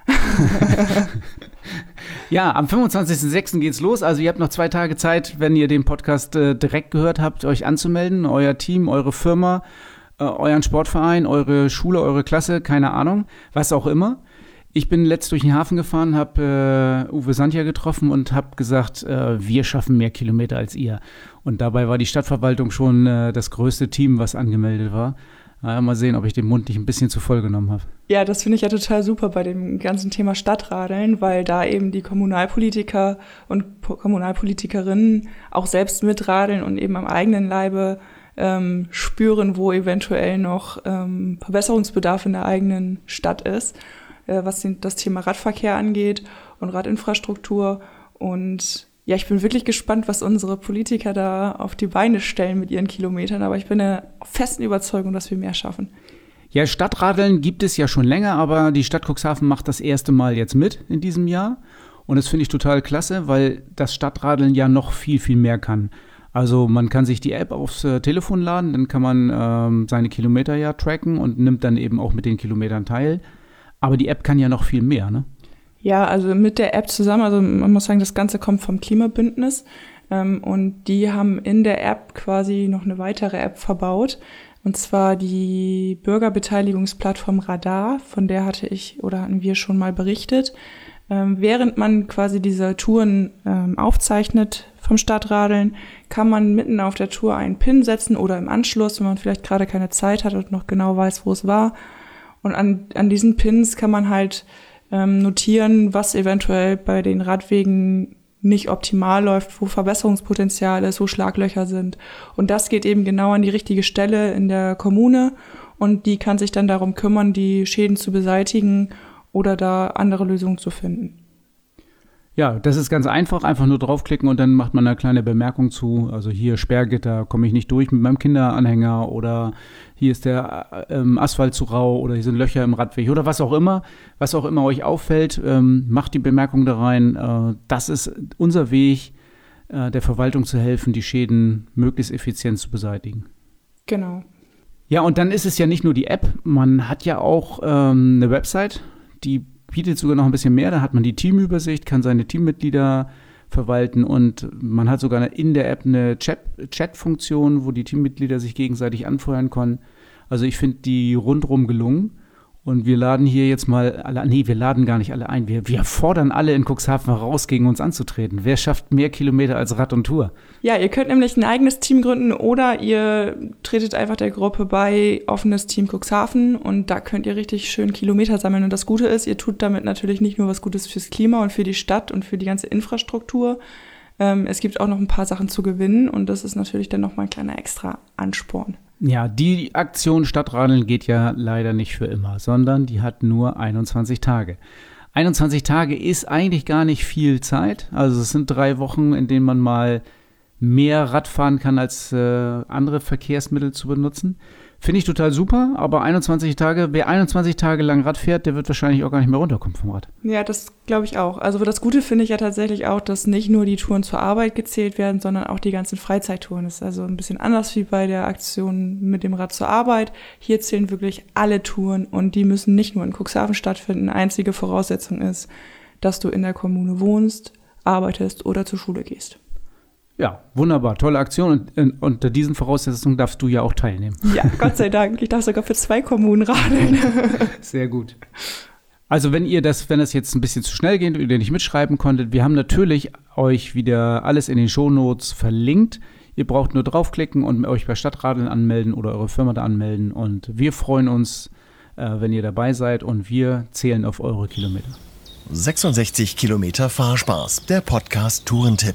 B: Ja, am fünfundzwanzigsten sechsten geht's los. Also ihr habt noch zwei Tage Zeit, wenn ihr den Podcast äh, direkt gehört habt, euch anzumelden. Euer Team, eure Firma, äh, euren Sportverein, eure Schule, eure Klasse, keine Ahnung, was auch immer. Ich bin letzt durch den Hafen gefahren, habe äh, Uwe Santja getroffen und habe gesagt, äh, wir schaffen mehr Kilometer als ihr. Und dabei war die Stadtverwaltung schon äh, das größte Team, was angemeldet war. Ja, mal sehen, ob ich den Mund nicht ein bisschen zu voll genommen habe.
C: Ja, das finde ich ja total super bei dem ganzen Thema Stadtradeln, weil da eben die Kommunalpolitiker und po- Kommunalpolitikerinnen auch selbst mitradeln und eben am eigenen Leibe ähm, spüren, wo eventuell noch ähm, Verbesserungsbedarf in der eigenen Stadt ist, äh, was den, das Thema Radverkehr angeht und Radinfrastruktur. Und ja, ich bin wirklich gespannt, was unsere Politiker da auf die Beine stellen mit ihren Kilometern. Aber ich bin der festen Überzeugung, dass wir mehr schaffen.
B: Ja, Stadtradeln gibt es ja schon länger, aber die Stadt Cuxhaven macht das erste Mal jetzt mit in diesem Jahr. Und das finde ich total klasse, weil das Stadtradeln ja noch viel, viel mehr kann. Also man kann sich die App aufs äh, Telefon laden, dann kann man ähm, seine Kilometer ja tracken und nimmt dann eben auch mit den Kilometern teil. Aber die App kann ja noch viel mehr, ne?
C: Ja, also mit der App zusammen, also man muss sagen, das Ganze kommt vom Klimabündnis ähm, und die haben in der App quasi noch eine weitere App verbaut. Und zwar die Bürgerbeteiligungsplattform Radar, von der hatte ich oder hatten wir schon mal berichtet. Ähm, während man quasi diese Touren ähm, aufzeichnet vom Stadtradeln, kann man mitten auf der Tour einen Pin setzen oder im Anschluss, wenn man vielleicht gerade keine Zeit hat und noch genau weiß, wo es war. Und an, an diesen Pins kann man halt ähm, notieren, was eventuell bei den Radwegen nicht optimal läuft, wo Verbesserungspotenzial ist, wo Schlaglöcher sind. Und das geht eben genau an die richtige Stelle in der Kommune und die kann sich dann darum kümmern, die Schäden zu beseitigen oder da andere Lösungen zu finden.
B: Ja, das ist ganz einfach. Einfach nur draufklicken und dann macht man eine kleine Bemerkung zu. Also hier Sperrgitter, komme ich nicht durch mit meinem Kinderanhänger oder hier ist der ähm, Asphalt zu rau oder hier sind Löcher im Radweg oder was auch immer. Was auch immer euch auffällt, ähm, macht die Bemerkung da rein. Äh, das ist unser Weg, äh, der Verwaltung zu helfen, die Schäden möglichst effizient zu beseitigen.
C: Genau.
B: Ja, und dann ist es ja nicht nur die App. Man hat ja auch ähm, eine Website, die bietet sogar noch ein bisschen mehr. Da hat man die Teamübersicht, kann seine Teammitglieder verwalten und man hat sogar in der App eine Chat- Chat-Funktion, wo die Teammitglieder sich gegenseitig anfeuern können. Also ich finde die rundrum gelungen. Und wir laden hier jetzt mal alle, nee, wir laden gar nicht alle ein. Wir, wir fordern alle in Cuxhaven raus, gegen uns anzutreten. Wer schafft mehr Kilometer als Rad und Tour?
C: Ja, ihr könnt nämlich ein eigenes Team gründen oder ihr tretet einfach der Gruppe bei, offenes Team Cuxhaven und da könnt ihr richtig schön Kilometer sammeln. Und das Gute ist, ihr tut damit natürlich nicht nur was Gutes fürs Klima und für die Stadt und für die ganze Infrastruktur. Ähm, es gibt auch noch ein paar Sachen zu gewinnen und das ist natürlich dann nochmal ein kleiner extra Ansporn.
B: Ja, die Aktion Stadtradeln geht ja leider nicht für immer, sondern die hat nur einundzwanzig Tage. einundzwanzig Tage ist eigentlich gar nicht viel Zeit. Also es sind drei Wochen, in denen man mal mehr Rad fahren kann, als äh, andere Verkehrsmittel zu benutzen. Finde ich total super, aber einundzwanzig Tage, wer einundzwanzig Tage lang Rad fährt, der wird wahrscheinlich auch gar nicht mehr runterkommen vom Rad.
C: Ja, das glaube ich auch. Also das Gute finde ich ja tatsächlich auch, dass nicht nur die Touren zur Arbeit gezählt werden, sondern auch die ganzen Freizeittouren. Das ist also ein bisschen anders wie bei der Aktion mit dem Rad zur Arbeit. Hier zählen wirklich alle Touren und die müssen nicht nur in Cuxhaven stattfinden. Einzige Voraussetzung ist, dass du in der Kommune wohnst, arbeitest oder zur Schule gehst.
B: Ja, wunderbar, tolle Aktion und, und unter diesen Voraussetzungen darfst du ja auch teilnehmen.
C: Ja, Gott sei Dank. Ich darf sogar für zwei Kommunen radeln.
B: Sehr gut. Also wenn ihr das, wenn das jetzt ein bisschen zu schnell geht und ihr nicht mitschreiben konntet, wir haben natürlich euch wieder alles in den Shownotes verlinkt. Ihr braucht nur draufklicken und euch bei Stadtradeln anmelden oder eure Firma da anmelden und wir freuen uns, äh, wenn ihr dabei seid und wir zählen auf eure Kilometer.
A: sechsundsechzig Kilometer Fahrspaß, der Podcast Tourentipp.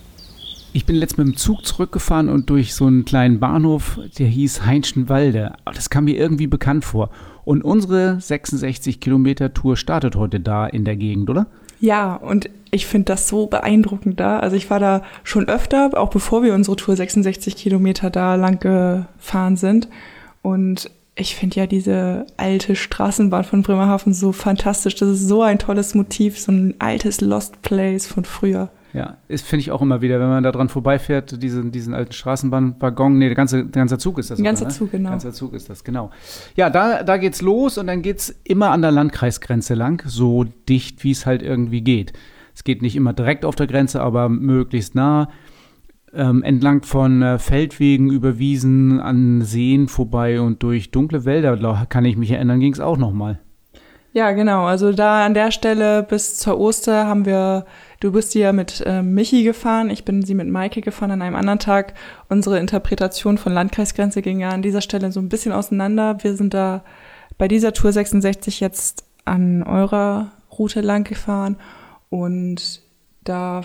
B: Ich bin letzt mit dem Zug zurückgefahren und durch so einen kleinen Bahnhof, der hieß Heinschenwalde. Das kam mir irgendwie bekannt vor. Und unsere sechsundsechzig Kilometer Tour startet heute da in der Gegend, oder?
C: Ja, und ich finde das so beeindruckend da. Also ich war da schon öfter, auch bevor wir unsere Tour sechsundsechzig Kilometer da lang gefahren sind. Und ich finde ja diese alte Straßenbahn von Bremerhaven so fantastisch. Das ist so ein tolles Motiv, so ein altes Lost Place von früher.
B: Ja, ist finde ich auch immer wieder, wenn man da dran vorbeifährt, diesen, diesen alten Straßenbahnwaggon, nee, der ganze, der ganze Zug ist das.
C: Ein ganzer
B: oder, ne?
C: Zug, genau.
B: Ein ganzer Zug ist das, genau. Ja, da, da geht's los und dann geht's immer an der Landkreisgrenze lang, so dicht, wie es halt irgendwie geht. Es geht nicht immer direkt auf der Grenze, aber möglichst nah, ähm, entlang von äh, Feldwegen über Wiesen, an Seen vorbei und durch dunkle Wälder, da kann ich mich erinnern, ging's auch nochmal.
C: Ja, genau. Also da an der Stelle bis zur Oster haben wir, du bist ja mit äh, Michi gefahren, ich bin sie mit Maike gefahren an einem anderen Tag. Unsere Interpretation von Landkreisgrenze ging ja an dieser Stelle so ein bisschen auseinander. Wir sind da bei dieser Tour sechsundsechzig jetzt an eurer Route lang gefahren und da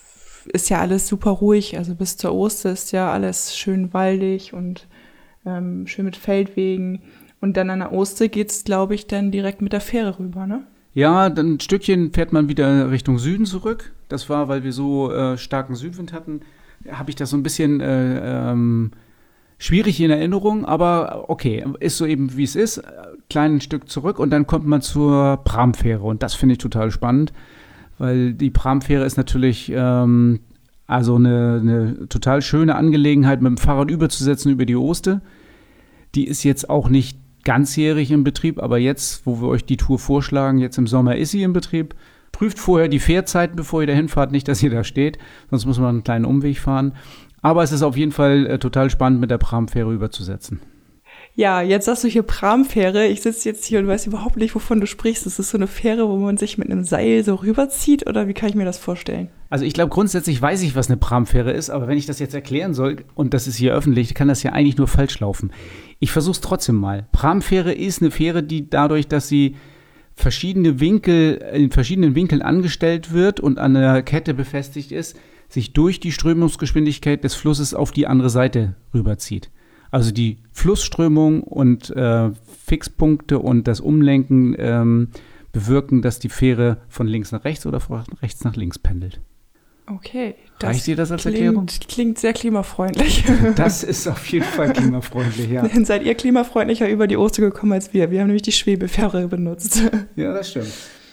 C: ist ja alles super ruhig. Also bis zur Oster ist ja alles schön waldig und ähm, schön mit Feldwegen. Und dann an der Oster geht's, glaube ich, dann direkt mit der Fähre rüber, ne?
B: Ja, dann ein Stückchen fährt man wieder Richtung Süden zurück. Das war, weil wir so äh, starken Südwind hatten, habe ich das so ein bisschen äh, ähm, schwierig in Erinnerung. Aber okay, ist so eben, wie es ist. Kleines Stück zurück und dann kommt man zur Pramfähre. Und das finde ich total spannend, weil die Pramfähre ist natürlich ähm, also eine, eine total schöne Angelegenheit, mit dem Fahrrad überzusetzen über die Oste. Die ist jetzt auch nicht ganzjährig im Betrieb, aber jetzt, wo wir euch die Tour vorschlagen, jetzt im Sommer ist sie im Betrieb. Prüft vorher die Fährzeiten, bevor ihr da hinfahrt, nicht, dass ihr da steht, sonst muss man einen kleinen Umweg fahren. Aber es ist auf jeden Fall äh, total spannend, mit der Pramfähre überzusetzen.
C: Ja, jetzt sagst du hier Pramfähre. Ich sitze jetzt hier und weiß überhaupt nicht, wovon du sprichst. Ist das so eine Fähre, wo man sich mit einem Seil so rüberzieht, oder wie kann ich mir das vorstellen?
B: Also ich glaube, grundsätzlich weiß ich, was eine Pramfähre ist, aber wenn ich das jetzt erklären soll, und das ist hier öffentlich, kann das ja eigentlich nur falsch laufen. Ich versuche es trotzdem mal. Pramfähre ist eine Fähre, die dadurch, dass sie verschiedene Winkel, in verschiedenen Winkeln angestellt wird und an der Kette befestigt ist, sich durch die Strömungsgeschwindigkeit des Flusses auf die andere Seite rüberzieht. Also die Flussströmung und äh, Fixpunkte und das Umlenken ähm, bewirken, dass die Fähre von links nach rechts oder von rechts nach links pendelt.
C: Okay.
B: Reicht dir das als
C: klingt,
B: Erklärung?
C: Klingt sehr klimafreundlich.
B: Das ist auf jeden Fall klimafreundlich, ja.
C: Dann seid ihr klimafreundlicher über die Oste gekommen als wir. Wir haben nämlich die Schwebefähre benutzt.
B: Ja, das stimmt.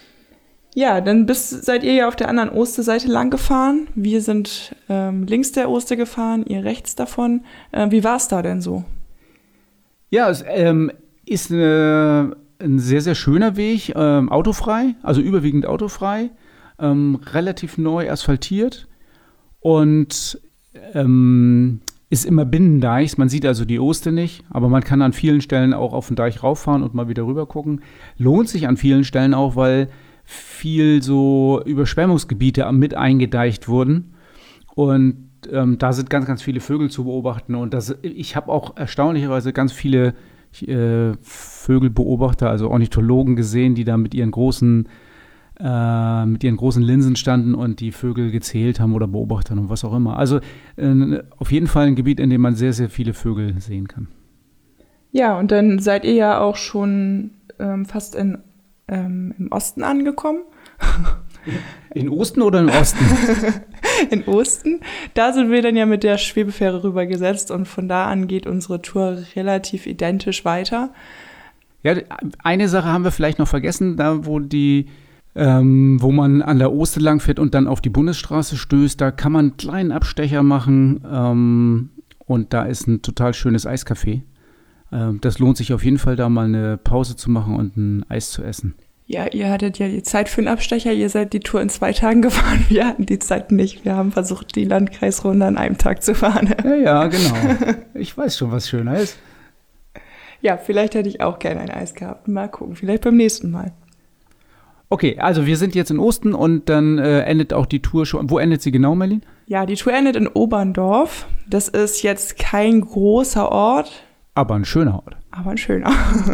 C: Ja, dann bist, seid ihr ja auf der anderen Osterseite lang gefahren. Wir sind ähm, links der Oster gefahren, ihr rechts davon. Äh, wie war es da denn so?
B: Ja, es ähm, ist eine, ein sehr, sehr schöner Weg, ähm, autofrei, also überwiegend autofrei, ähm, relativ neu asphaltiert und ähm, ist immer Binnendeichs. Man sieht also die Oste nicht, aber man kann an vielen Stellen auch auf den Deich rauffahren und mal wieder rüber gucken. Lohnt sich an vielen Stellen auch, weil viel so Überschwemmungsgebiete mit eingedeicht wurden und ähm, da sind ganz, ganz viele Vögel zu beobachten und das, ich habe auch erstaunlicherweise ganz viele äh, Vögelbeobachter, also Ornithologen gesehen, die da mit ihren großen äh, mit ihren großen Linsen standen und die Vögel gezählt haben oder beobachtet haben und was auch immer. Also äh, auf jeden Fall ein Gebiet, in dem man sehr, sehr viele Vögel sehen kann.
C: Ja, und dann seid ihr ja auch schon ähm, fast in Ähm, im Osten angekommen.
B: In Osten oder im Osten?
C: In Osten. Da sind wir dann ja mit der Schwebefähre rübergesetzt und von da an geht unsere Tour relativ identisch weiter.
B: Ja, eine Sache haben wir vielleicht noch vergessen, da wo die, ähm, wo man an der Oste lang fährt und dann auf die Bundesstraße stößt, da kann man einen kleinen Abstecher machen ähm, und da ist ein total schönes Eiscafé. Das lohnt sich auf jeden Fall, da mal eine Pause zu machen und ein Eis zu essen.
C: Ja, ihr hattet ja die Zeit für einen Abstecher. Ihr seid die Tour in zwei Tagen gefahren. Wir hatten die Zeit nicht. Wir haben versucht, die Landkreisrunde an einem Tag zu fahren.
B: Ja, ja, genau. Ich weiß schon, was schöner ist.
C: Ja, vielleicht hätte ich auch gerne ein Eis gehabt. Mal gucken, vielleicht beim nächsten Mal.
B: Okay, also wir sind jetzt in Osten und dann äh, endet auch die Tour schon. Wo endet sie genau, Merlin?
C: Ja, die Tour endet in Oberndorf. Das ist jetzt kein großer Ort.
B: Aber ein schöner Ort.
C: Aber ein schöner.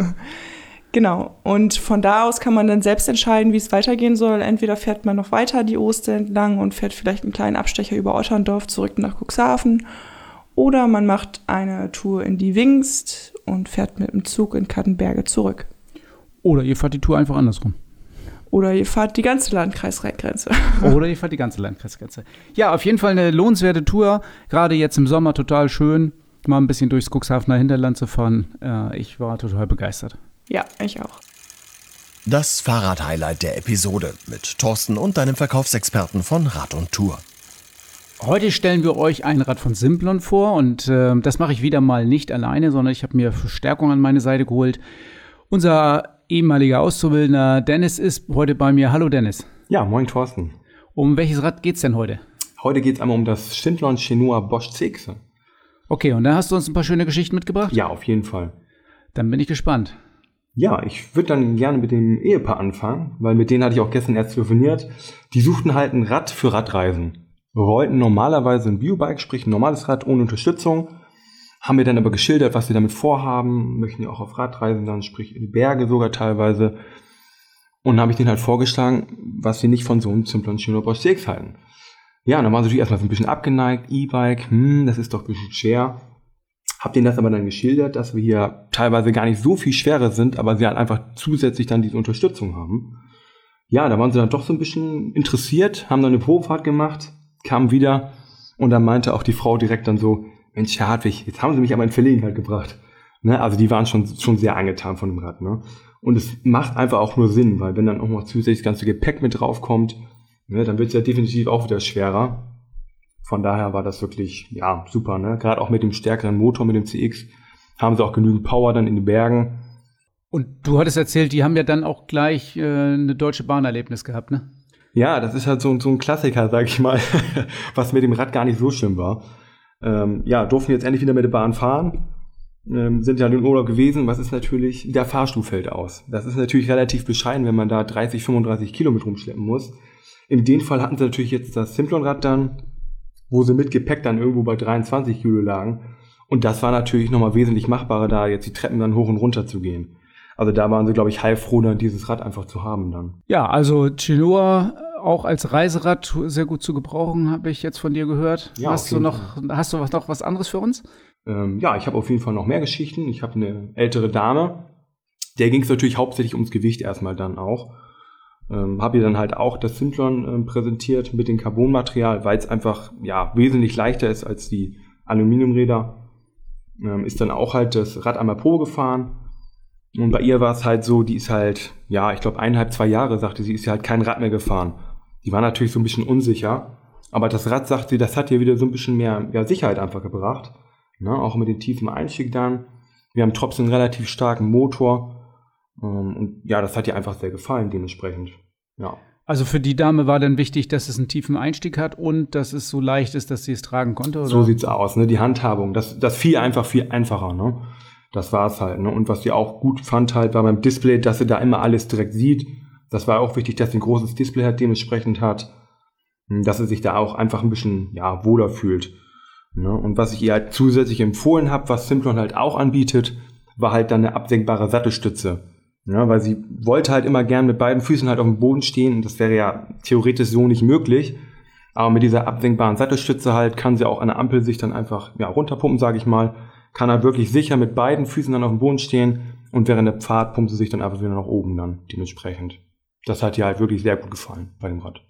C: Genau. Und von da aus kann man dann selbst entscheiden, wie es weitergehen soll. Entweder fährt man noch weiter die Oste entlang und fährt vielleicht einen kleinen Abstecher über Otterndorf zurück nach Cuxhaven. Oder man macht eine Tour in die Wingst und fährt mit dem Zug in Kattenberge zurück.
B: Oder ihr fahrt die Tour einfach andersrum.
C: Oder ihr fahrt die ganze Landkreisgrenze.
B: Oder ihr fahrt die ganze Landkreisgrenze. Ja, auf jeden Fall eine lohnenswerte Tour. Gerade jetzt im Sommer total schön, mal ein bisschen durchs Cuxhavener Hinterland zu fahren. Äh, ich war total begeistert.
C: Ja, ich auch.
A: Das Fahrrad-Highlight der Episode mit Thorsten und deinem Verkaufsexperten von Rad und Tour.
B: Heute stellen wir euch ein Rad von Simplon vor und äh, das mache ich wieder mal nicht alleine, sondern ich habe mir Verstärkung an meine Seite geholt. Unser ehemaliger Auszubildender Dennis ist heute bei mir. Hallo Dennis.
E: Ja, moin Thorsten.
B: Um welches Rad geht's denn heute?
E: Heute geht's einmal um das Simplon Shenhua Bosch C X.
B: Okay, und da hast du uns ein paar schöne Geschichten mitgebracht?
E: Ja, auf jeden Fall.
B: Dann bin ich gespannt.
E: Ja, ich würde dann gerne mit dem Ehepaar anfangen, weil mit denen hatte ich auch gestern erst telefoniert. Die suchten halt ein Rad für Radreisen. Wir wollten normalerweise ein Biobike, sprich ein normales Rad ohne Unterstützung. Haben wir dann aber geschildert, was sie damit vorhaben. Möchten ja auch auf Radreisen dann, sprich in die Berge sogar teilweise. Und dann habe ich denen halt vorgeschlagen, was sie nicht von so einem Simplon Shenhua Bosch C X halten. Ja, und dann waren sie natürlich erstmal so ein bisschen abgeneigt. E-Bike, hm, das ist doch ein bisschen schwer. Hab denen das aber dann geschildert, dass wir hier teilweise gar nicht so viel schwerer sind, aber sie halt einfach zusätzlich dann diese Unterstützung haben. Ja, da waren sie dann doch so ein bisschen interessiert, haben dann eine Probefahrt gemacht, kamen wieder und dann meinte auch die Frau direkt dann so, Mensch, Herr Hartwig, jetzt haben sie mich aber in Verlegenheit gebracht. Ne? Also die waren schon, schon sehr angetan von dem Rad. Ne? Und es macht einfach auch nur Sinn, weil wenn dann auch noch zusätzlich das ganze Gepäck mit draufkommt, ne, dann wird es ja definitiv auch wieder schwerer. Von daher war das wirklich, ja, super, ne? Gerade auch mit dem stärkeren Motor, mit dem C X, haben sie auch genügend Power dann in den Bergen.
B: Und du hattest erzählt, die haben ja dann auch gleich äh, eine Deutsche Bahn-Erlebnis gehabt, ne?
E: Ja, das ist halt so, so ein Klassiker, sag ich mal, was mit dem Rad gar nicht so schlimm war. Ähm, ja, durften jetzt endlich wieder mit der Bahn fahren, ähm, sind ja in den Urlaub gewesen. Was ist natürlich, der Fahrstuhl fällt aus. Das ist natürlich relativ bescheiden, wenn man da dreißig, fünfunddreißig Kilo mit rumschleppen muss. In dem Fall hatten sie natürlich jetzt das Simplon-Rad dann, wo sie mit Gepäck dann irgendwo bei dreiundzwanzig Kilo lagen. Und das war natürlich nochmal wesentlich machbarer, da jetzt die Treppen dann hoch und runter zu gehen. Also da waren sie, glaube ich, heilfroh, dann dieses Rad einfach zu haben dann.
B: Ja, also Genoa auch als Reiserad sehr gut zu gebrauchen, habe ich jetzt von dir gehört.
E: Ja,
B: hast du noch, Fall. hast du was, noch was anderes für uns?
E: Ähm, ja, ich habe auf jeden Fall noch mehr Geschichten. Ich habe eine ältere Dame, der ging es natürlich hauptsächlich ums Gewicht erstmal dann auch. Ähm, habe ihr dann halt auch das Simplon ähm, präsentiert mit dem Carbonmaterial, weil es einfach ja wesentlich leichter ist als die Aluminiumräder. Ähm, ist dann auch halt das Rad einmal Probe gefahren. Und bei ihr war es halt so, die ist halt, ja, ich glaube eineinhalb, zwei Jahre, sagte sie, ist sie halt kein Rad mehr gefahren. Die war natürlich so ein bisschen unsicher, aber das Rad, sagt sie, das hat ihr wieder so ein bisschen mehr ja, Sicherheit einfach gebracht, ne? Auch mit dem tiefen Einstieg dann. Wir haben trotzdem einen relativ starken Motor ähm, und ja, das hat ihr einfach sehr gefallen dementsprechend, ja.
B: Also für die Dame war dann wichtig, dass es einen tiefen Einstieg hat und dass es so leicht ist, dass sie es tragen konnte, oder?
E: So sieht's aus, ne? Die Handhabung, das, das fiel einfach viel einfacher, ne? Das war's halt, ne? Und was sie auch gut fand halt, war beim Display, dass sie da immer alles direkt sieht. Das war auch wichtig, dass sie ein großes Display hat, dementsprechend hat, dass sie sich da auch einfach ein bisschen, ja, wohler fühlt, ne? Und was ich ihr halt zusätzlich empfohlen habe, was Simplon halt auch anbietet, war halt dann eine absenkbare Sattelstütze. Ja, weil sie wollte halt immer gern mit beiden Füßen halt auf dem Boden stehen und das wäre ja theoretisch so nicht möglich. Aber mit dieser absenkbaren Sattelstütze halt kann sie auch an der Ampel sich dann einfach ja, runterpumpen, sage ich mal. Kann er wirklich sicher mit beiden Füßen dann auf dem Boden stehen und während der Fahrt pumpt sie sich dann einfach wieder nach oben dann dementsprechend. Das hat ihr halt wirklich sehr gut gefallen bei dem Rad.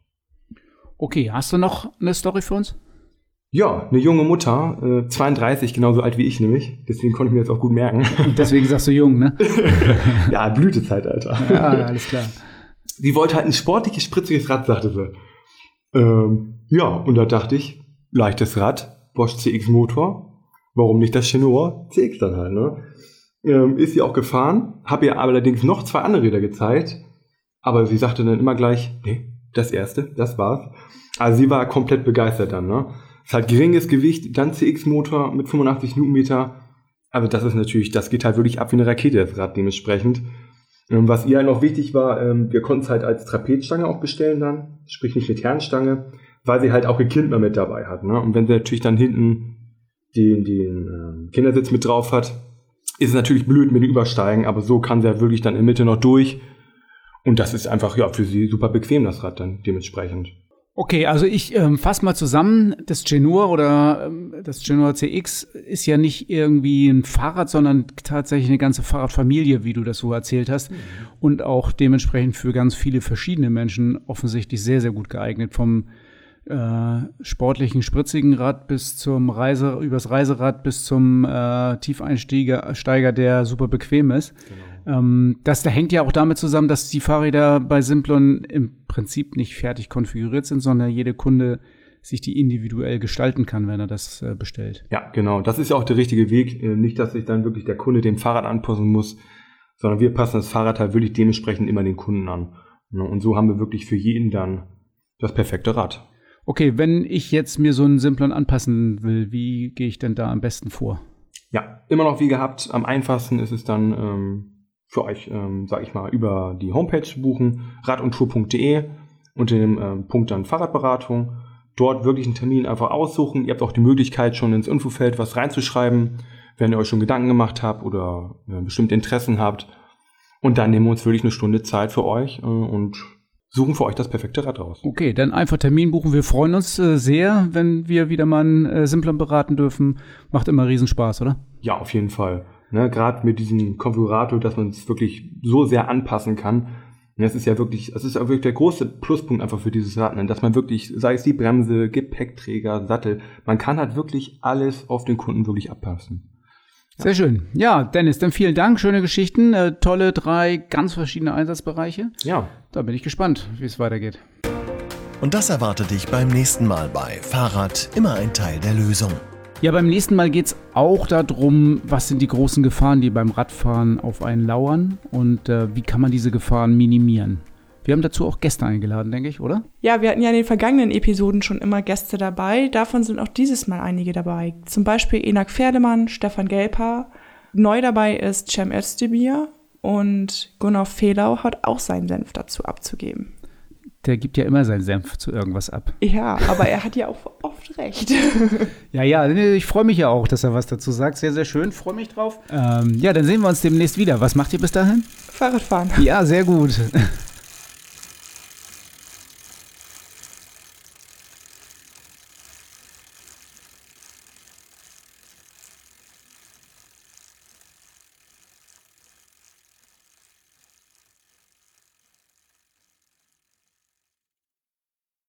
B: Okay, hast du noch eine Story für uns?
E: Ja, eine junge Mutter, äh, zweiunddreißig, genauso alt wie ich nämlich. Deswegen konnte ich mir das auch gut merken.
B: Deswegen sagst du jung, ne?
E: Ja, Blütezeit, Alter.
B: Ja, alles klar.
E: Sie wollte halt ein sportliches, spritziges Rad, sagte sie. Ähm, ja, und da dachte ich, leichtes Rad, Bosch C X Motor. Warum nicht das Genoa C X dann halt, ne? Ähm, ist sie auch gefahren, habe ihr allerdings noch zwei andere Räder gezeigt, aber sie sagte dann immer gleich, nee, das erste, das war's. Also sie war komplett begeistert dann, ne? Es hat geringes Gewicht, dann C X-Motor mit fünfundachtzig Newtonmeter, also das ist natürlich, das geht halt wirklich ab wie eine Rakete, das Rad dementsprechend. Ähm, was ihr halt noch wichtig war, ähm, wir konnten es halt als Trapezstange auch bestellen dann, sprich nicht mit Herrenstange, weil sie halt auch ihr Kind mal mit dabei hat, ne? Und wenn sie natürlich dann hinten den, den äh, Kindersitz mit drauf hat, ist es natürlich blöd mit dem Übersteigen, aber so kann sie ja wirklich dann in der Mitte noch durch. Und das ist einfach ja für sie super bequem, das Rad dann dementsprechend.
B: Okay, also ich ähm, fasse mal zusammen, das Genoa oder ähm, das Genoa C X ist ja nicht irgendwie ein Fahrrad, sondern tatsächlich eine ganze Fahrradfamilie, wie du das so erzählt hast. Mhm. Und auch dementsprechend für ganz viele verschiedene Menschen offensichtlich sehr, sehr gut geeignet, vom Äh, sportlichen, spritzigen Rad bis zum Reise, übers Reiserad bis zum äh, Tiefeinsteiger, Steiger, der super bequem ist. Genau. Ähm, das da hängt ja auch damit zusammen, dass die Fahrräder bei Simplon im Prinzip nicht fertig konfiguriert sind, sondern jede Kunde sich die individuell gestalten kann, wenn er das äh, bestellt.
E: Ja, genau. Das ist ja auch der richtige Weg. Äh, nicht, dass sich dann wirklich der Kunde dem Fahrrad anpassen muss, sondern wir passen das Fahrrad halt wirklich dementsprechend immer den Kunden an. Und so haben wir wirklich für jeden dann das perfekte Rad.
B: Okay, wenn ich jetzt mir so einen Simplon anpassen will, wie gehe ich denn da am besten vor?
E: Ja, immer noch wie gehabt. Am einfachsten ist es dann ähm, für euch, ähm, sag ich mal, über die Homepage zu buchen, radundtour punkt de, unter dem ähm, Punkt dann Fahrradberatung. Dort wirklich einen Termin einfach aussuchen. Ihr habt auch die Möglichkeit, schon ins Infofeld was reinzuschreiben, wenn ihr euch schon Gedanken gemacht habt oder äh, bestimmte Interessen habt. Und dann nehmen wir uns wirklich eine Stunde Zeit für euch äh, und suchen für euch das perfekte Rad raus.
B: Okay, dann einfach Termin buchen. Wir freuen uns äh, sehr, wenn wir wieder mal einen äh, Simplon beraten dürfen. Macht immer Riesenspaß, oder?
E: Ja, auf jeden Fall. Ne, gerade mit diesem Konfigurator, dass man es wirklich so sehr anpassen kann. Und das ist ja wirklich, das ist ja wirklich der große Pluspunkt einfach für dieses Rad, ne, dass man wirklich, sei es die Bremse, Gepäckträger, Sattel, man kann halt wirklich alles auf den Kunden wirklich abpassen.
B: Sehr schön. Ja, Dennis, dann vielen Dank. Schöne Geschichten, äh, tolle drei ganz verschiedene Einsatzbereiche.
E: Ja.
B: Da bin ich gespannt, wie es weitergeht.
A: Und das erwartet dich beim nächsten Mal bei Fahrrad, immer ein Teil der Lösung.
B: Ja, beim nächsten Mal geht es auch darum, was sind die großen Gefahren, die beim Radfahren auf einen lauern und äh, wie kann man diese Gefahren minimieren. Wir haben dazu auch Gäste eingeladen, denke ich, oder?
C: Ja, wir hatten ja in den vergangenen Episoden schon immer Gäste dabei. Davon sind auch dieses Mal einige dabei. Zum Beispiel Enak Ferdemann, Stefan Gelper. Neu dabei ist Cem Özdemir und Gunnar Fehlau hat auch seinen Senf dazu abzugeben.
B: Der gibt ja immer seinen Senf zu irgendwas ab.
C: Ja, aber er hat ja auch oft recht.
B: ja, ja, ich freue mich ja auch, dass er was dazu sagt. Sehr, sehr schön, freue mich drauf. Ähm, ja, dann sehen wir uns demnächst wieder. Was macht ihr bis dahin?
C: Fahrradfahren.
B: Ja, sehr gut.